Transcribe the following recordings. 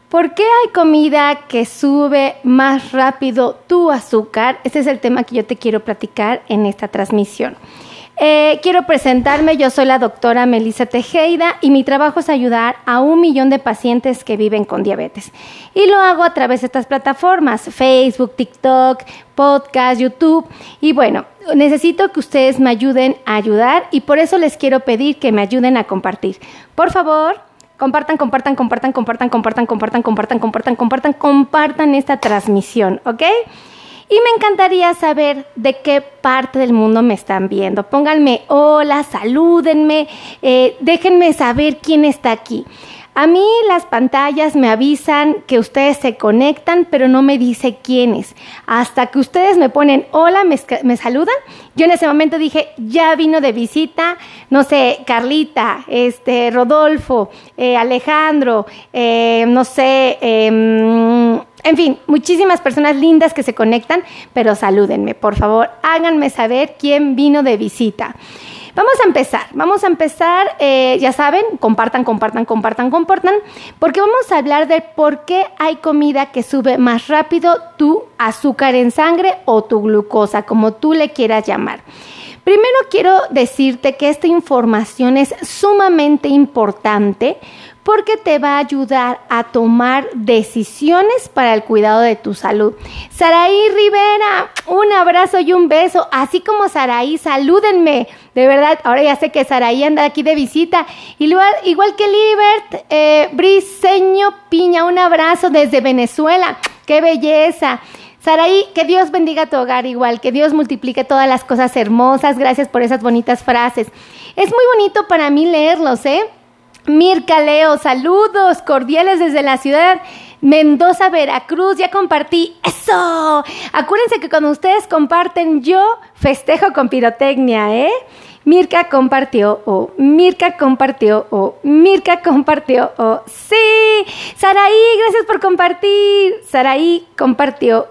¿Por qué hay comida que sube más rápido tu azúcar? Este es el tema que yo te quiero platicar en esta transmisión. Quiero presentarme, yo soy la doctora Melissa Tejeda y mi trabajo es ayudar a 1 millón de pacientes que viven con diabetes. Y lo hago a través de estas plataformas, Facebook, TikTok, podcast, YouTube. Y bueno, necesito que ustedes me ayuden a ayudar y por eso les quiero pedir que me ayuden a compartir. Por favor, compartan esta transmisión, ¿ok? Y me encantaría saber de qué parte del mundo me están viendo. Pónganme hola, salúdenme, déjenme saber quién está aquí. A mí las pantallas me avisan que ustedes se conectan, pero no me dice quiénes. Hasta que ustedes me ponen hola, me saludan. Yo en ese momento dije, ya vino de visita, no sé, Carlita, Rodolfo, Alejandro, no sé, en fin, muchísimas personas lindas que se conectan, pero salúdenme, por favor, háganme saber quién vino de visita. Vamos a empezar, ya saben, compartan, porque vamos a hablar de por qué hay comida que sube más rápido tu azúcar en sangre o tu glucosa, como tú le quieras llamar. Primero quiero decirte que esta información es sumamente importante porque te va a ayudar a tomar decisiones para el cuidado de tu salud. Saraí Rivera, un abrazo y un beso, así como Saraí, salúdenme, de verdad, ahora ya sé que Saraí anda aquí de visita, igual que Libert, Briseño Piña, un abrazo desde Venezuela, qué belleza. Saraí, que Dios bendiga tu hogar igual, que Dios multiplique todas las cosas hermosas, gracias por esas bonitas frases. Es muy bonito para mí leerlos, Mirka Leo, saludos cordiales desde la ciudad Mendoza, Veracruz, ya compartí, ¡eso! Acuérdense que cuando ustedes comparten, yo festejo con pirotecnia, Mirka compartió, sí, Saraí, gracias por compartir, Saraí compartió,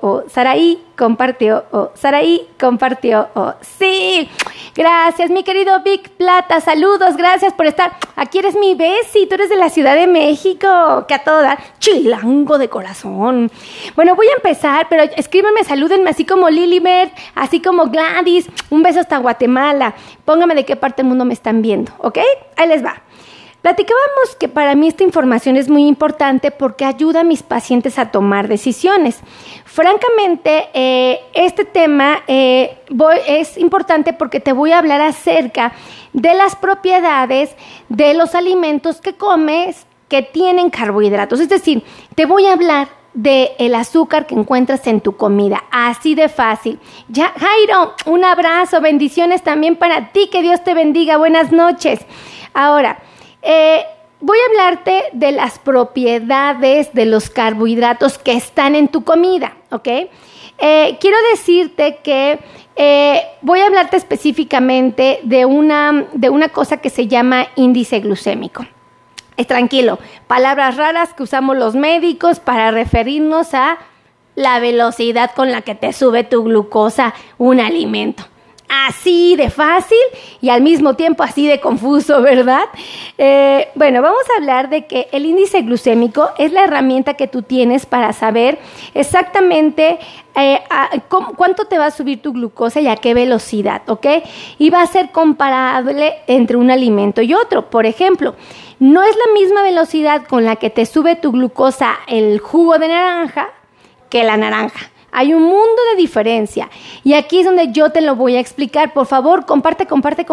sí, gracias, mi querido Vic Plata, saludos, gracias por estar, aquí eres mi besi, tú eres de la Ciudad de México, que a todo dar, chilango de corazón. Bueno, voy a empezar, pero escríbanme, salúdenme, así como Lilibert, así como Gladys, un beso hasta Guatemala, pónganme de qué parte del mundo me están viendo, ¿ok? Ahí les va. Platicábamos que para mí esta información es muy importante porque ayuda a mis pacientes a tomar decisiones. Francamente, este tema es importante porque te voy a hablar acerca de las propiedades de los alimentos que comes que tienen carbohidratos. Es decir, te voy a hablar del azúcar que encuentras en tu comida, así de fácil. Ya, Jairo, un abrazo, bendiciones también para ti, que Dios te bendiga, buenas noches. Ahora, voy a hablarte de las propiedades de los carbohidratos que están en tu comida, ¿ok? Quiero decirte que voy a hablarte específicamente de una cosa que se llama índice glucémico. Tranquilo, palabras raras que usamos los médicos para referirnos a la velocidad con la que te sube tu glucosa un alimento. Así de fácil y al mismo tiempo así de confuso, ¿verdad? Bueno, vamos a hablar de que el índice glucémico es la herramienta que tú tienes para saber exactamente cuánto te va a subir tu glucosa y a qué velocidad, ¿ok? Y va a ser comparable entre un alimento y otro. Por ejemplo, no es la misma velocidad con la que te sube tu glucosa el jugo de naranja que la naranja. Hay un mundo de diferencia y aquí es donde yo te lo voy a explicar. Por favor, comparte.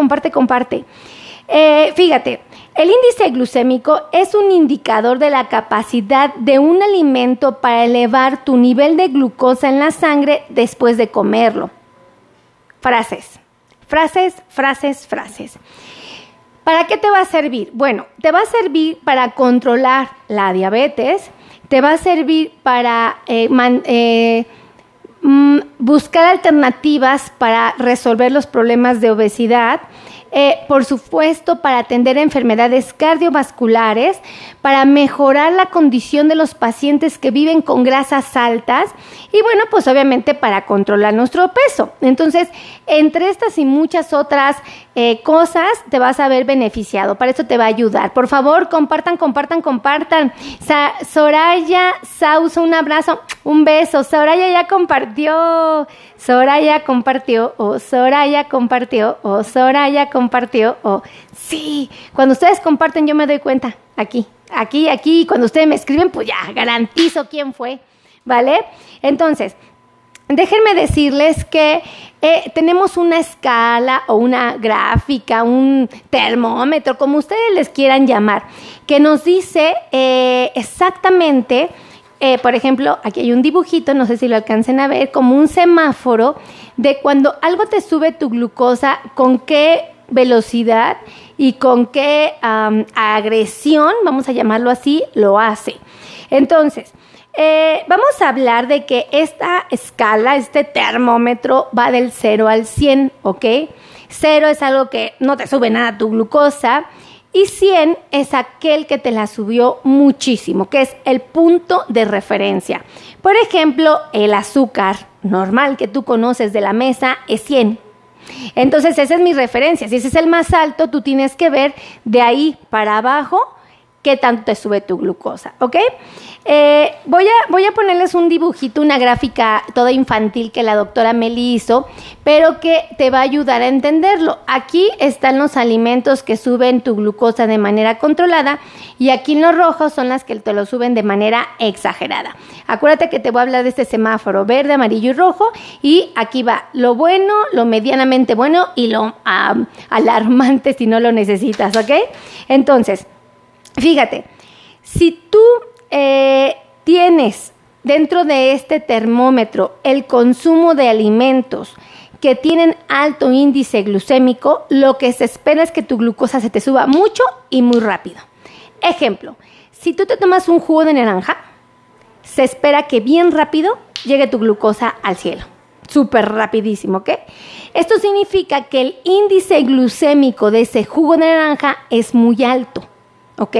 Fíjate, el índice glucémico es un indicador de la capacidad de un alimento para elevar tu nivel de glucosa en la sangre después de comerlo. Frases. ¿Para qué te va a servir? Bueno, te va a servir para controlar la diabetes, te va a servir para buscar alternativas para resolver los problemas de obesidad, por supuesto, para atender enfermedades cardiovasculares, para mejorar la condición de los pacientes que viven con grasas altas y bueno, pues obviamente para controlar nuestro peso. Entonces, entre estas y muchas otras cosas te vas a ver beneficiado. Para eso te va a ayudar. Por favor, compartan. Soraya Sausa, un abrazo, un beso. Soraya ya compartió. Soraya compartió. Sí, cuando ustedes comparten yo me doy cuenta. Aquí. Cuando ustedes me escriben, pues ya garantizo quién fue. ¿Vale? Entonces, déjenme decirles que tenemos una escala o una gráfica, un termómetro, como ustedes les quieran llamar, que nos dice exactamente, por ejemplo, aquí hay un dibujito, no sé si lo alcancen a ver, como un semáforo de cuando algo te sube tu glucosa, con qué velocidad y con qué agresión, vamos a llamarlo así, lo hace. Entonces, vamos a hablar de que esta escala, este termómetro va del 0 al 100, ¿ok? 0 es algo que no te sube nada tu glucosa y 100 es aquel que te la subió muchísimo, que es el punto de referencia. Por ejemplo, el azúcar normal que tú conoces de la mesa es 100. Entonces, esa es mi referencia. Si ese es el más alto, tú tienes que ver de ahí para abajo qué tanto te sube tu glucosa, ¿ok? Voy a ponerles un dibujito, una gráfica toda infantil que la doctora Meli hizo, pero que te va a ayudar a entenderlo. Aquí están los alimentos que suben tu glucosa de manera controlada y aquí en los rojos son las que te lo suben de manera exagerada. Acuérdate que te voy a hablar de este semáforo verde, amarillo y rojo y aquí va lo bueno, lo medianamente bueno y lo alarmante si no lo necesitas, ¿ok? Entonces, fíjate, si tú tienes dentro de este termómetro el consumo de alimentos que tienen alto índice glucémico, lo que se espera es que tu glucosa se te suba mucho y muy rápido. Ejemplo, si tú te tomas un jugo de naranja, se espera que bien rápido llegue tu glucosa al cielo. Súper rapidísimo, ¿ok? Esto significa que el índice glucémico de ese jugo de naranja es muy alto, ¿ok?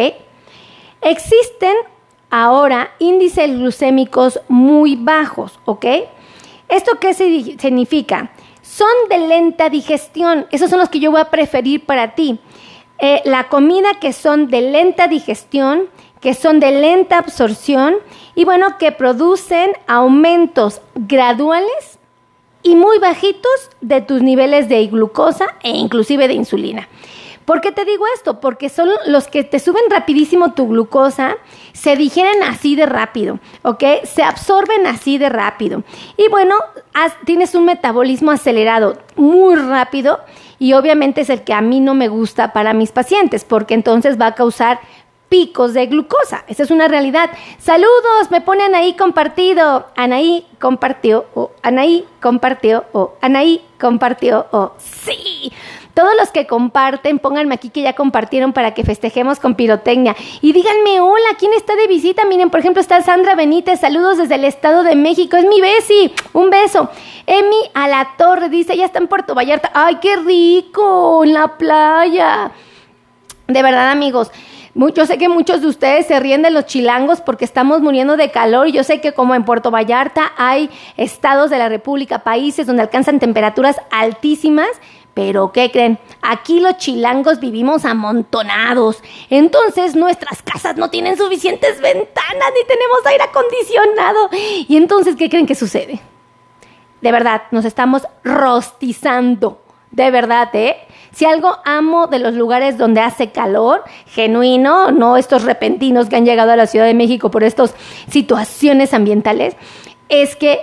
Existen ahora índices glucémicos muy bajos, ¿ok? ¿Esto qué significa? Son de lenta digestión. Esos son los que yo voy a preferir para ti. La comida que son de lenta digestión, que son de lenta absorción y bueno, que producen aumentos graduales y muy bajitos de tus niveles de glucosa e inclusive de insulina. ¿Por qué te digo esto? Porque son los que te suben rapidísimo tu glucosa, se digieren así de rápido, ¿ok? Se absorben así de rápido. Y bueno, tienes un metabolismo acelerado muy rápido y obviamente es el que a mí no me gusta para mis pacientes, porque entonces va a causar picos de glucosa. Esa es una realidad. Saludos, me ponen ahí compartido. Anaí compartió, o Anaí compartió, o Anaí compartió, o sí. Todos los que comparten, pónganme aquí que ya compartieron para que festejemos con pirotecnia. Y díganme, hola, ¿quién está de visita? Miren, por ejemplo, está Sandra Benítez, saludos desde el Estado de México. Es mi Besi, un beso. Emi a la Torre dice, ya está en Puerto Vallarta. ¡Ay, qué rico! En la playa. De verdad, amigos, yo sé que muchos de ustedes se ríen de los chilangos porque estamos muriendo de calor y yo sé que como en Puerto Vallarta hay estados de la República, países donde alcanzan temperaturas altísimas. Pero, ¿qué creen? Aquí los chilangos vivimos amontonados. Entonces, nuestras casas no tienen suficientes ventanas ni tenemos aire acondicionado. Y entonces, ¿qué creen que sucede? De verdad, nos estamos rostizando. De verdad, ¿eh? Si algo amo de los lugares donde hace calor, genuino, no estos repentinos que han llegado a la Ciudad de México por estas situaciones ambientales, es que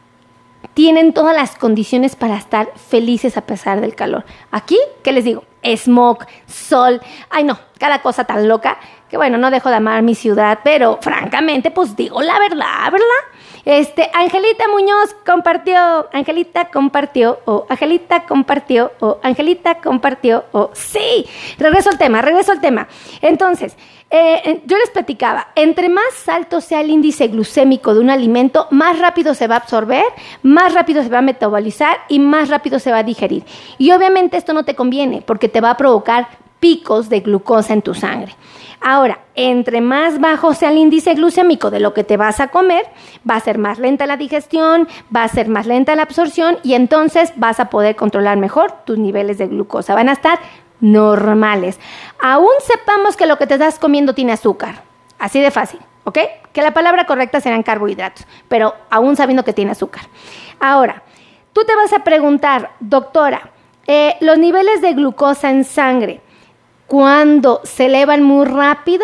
tienen todas las condiciones para estar felices a pesar del calor. Aquí, ¿qué les digo? Smog, sol, ay no, cada cosa tan loca que bueno, no dejo de amar mi ciudad, pero francamente, pues digo la verdad, ¿verdad? Angelita Muñoz compartió, Angelita compartió, Angelita compartió, Angelita compartió, sí. Regreso al tema. Entonces, yo les platicaba, entre más alto sea el índice glucémico de un alimento, más rápido se va a absorber, más rápido se va a metabolizar y más rápido se va a digerir. Y obviamente esto no te conviene porque te va a provocar picos de glucosa en tu sangre. Ahora, entre más bajo sea el índice glucémico de lo que te vas a comer, va a ser más lenta la digestión, va a ser más lenta la absorción y entonces vas a poder controlar mejor tus niveles de glucosa. Van a estar normales. Aún sepamos que lo que te estás comiendo tiene azúcar. Así de fácil, ¿ok? Que la palabra correcta serán carbohidratos, pero aún sabiendo que tiene azúcar. Ahora, tú te vas a preguntar, doctora, los niveles de glucosa en sangre, cuando se elevan muy rápido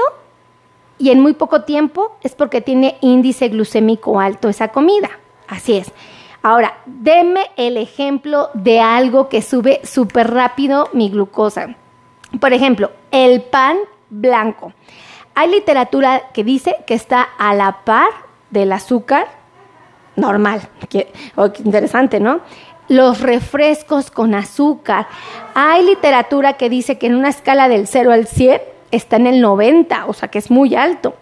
y en muy poco tiempo, es porque tiene índice glucémico alto esa comida. Así es. Ahora, deme el ejemplo de algo que sube súper rápido mi glucosa. Por ejemplo, el pan blanco. Hay literatura que dice que está a la par del azúcar normal. Qué interesante, ¿no? Los refrescos con azúcar. Hay literatura que dice que en una escala del 0 al 100 está en el 90, o sea que es muy alto.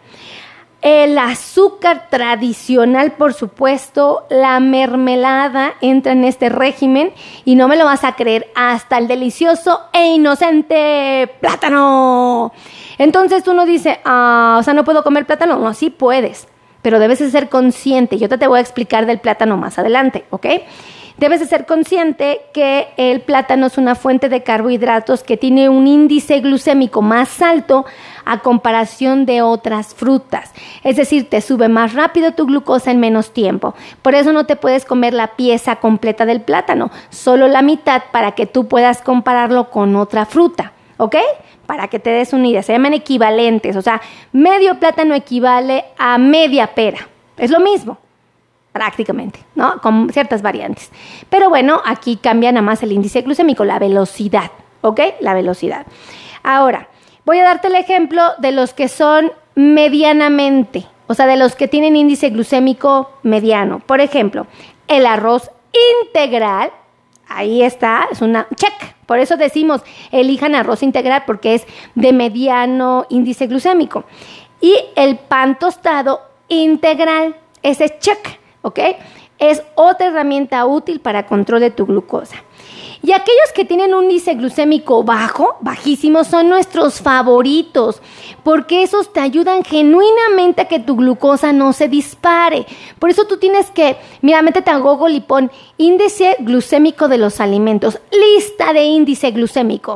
El azúcar tradicional, por supuesto, la mermelada entra en este régimen y no me lo vas a creer, hasta el delicioso e inocente plátano. Entonces uno dice, o sea, ¿no puedo comer plátano? No, sí puedes, pero debes de ser consciente. Yo te voy a explicar del plátano más adelante, ¿ok? Debes de ser consciente que el plátano es una fuente de carbohidratos que tiene un índice glucémico más alto a comparación de otras frutas. Es decir, te sube más rápido tu glucosa en menos tiempo. Por eso no te puedes comer la pieza completa del plátano, solo la mitad para que tú puedas compararlo con otra fruta, ¿ok? Para que te des una idea. Se llaman equivalentes, o sea, medio plátano equivale a media pera. Es lo mismo. Prácticamente, ¿no? Con ciertas variantes. Pero bueno, aquí cambia nada más el índice glucémico, la velocidad, ¿ok? La velocidad. Ahora, voy a darte el ejemplo de los que son medianamente, o sea, de los que tienen índice glucémico mediano. Por ejemplo, el arroz integral, ahí está, es una check. Por eso decimos, elijan arroz integral porque es de mediano índice glucémico. Y el pan tostado integral, ese es check. ¿Ok? Es otra herramienta útil para control de tu glucosa. Y aquellos que tienen un índice glucémico bajo, bajísimo, son nuestros favoritos, porque esos te ayudan genuinamente a que tu glucosa no se dispare. Por eso tú tienes que, mira, métete a Google y pon índice glucémico de los alimentos, lista de índice glucémico.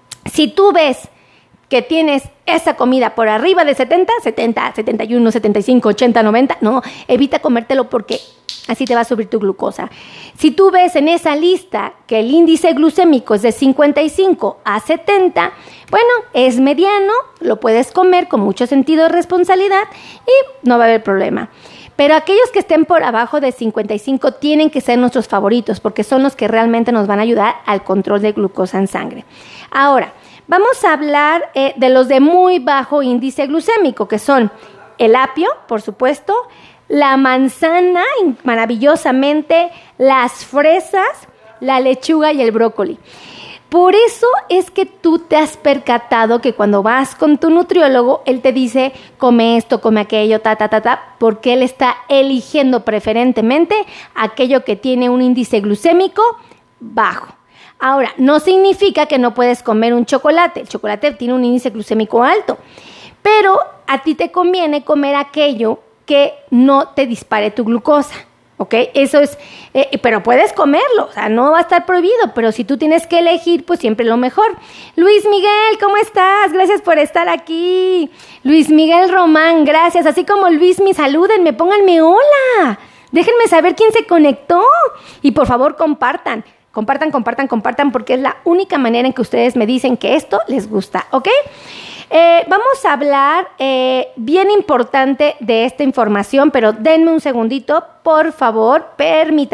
Si tú ves que tienes esa comida por arriba de 70, 71, 75, 80, 90, no, evita comértelo porque así te va a subir tu glucosa. Si tú ves en esa lista que el índice glucémico es de 55 a 70, bueno, es mediano, lo puedes comer con mucho sentido de responsabilidad y no va a haber problema. Pero aquellos que estén por abajo de 55 tienen que ser nuestros favoritos porque son los que realmente nos van a ayudar al control de glucosa en sangre. Ahora, vamos a hablar de los de muy bajo índice glucémico, que son el apio, por supuesto, la manzana, maravillosamente, las fresas, la lechuga y el brócoli. Por eso es que tú te has percatado que cuando vas con tu nutriólogo, él te dice, come esto, come aquello, porque él está eligiendo preferentemente aquello que tiene un índice glucémico bajo. Ahora, no significa que no puedes comer un chocolate. El chocolate tiene un índice glucémico alto, pero a ti te conviene comer aquello que no te dispare tu glucosa, ¿ok? Eso es, pero puedes comerlo, o sea, no va a estar prohibido, pero si tú tienes que elegir, pues siempre lo mejor. Luis Miguel, ¿cómo estás? Gracias por estar aquí. Luis Miguel Román, gracias. Así como Luismi, salúdenme, pónganme hola. Déjenme saber quién se conectó. Y por favor, compartan, porque es la única manera en que ustedes me dicen que esto les gusta, ¿ok? Vamos a hablar bien importante de esta información, pero denme un segundito, por favor, permítanme.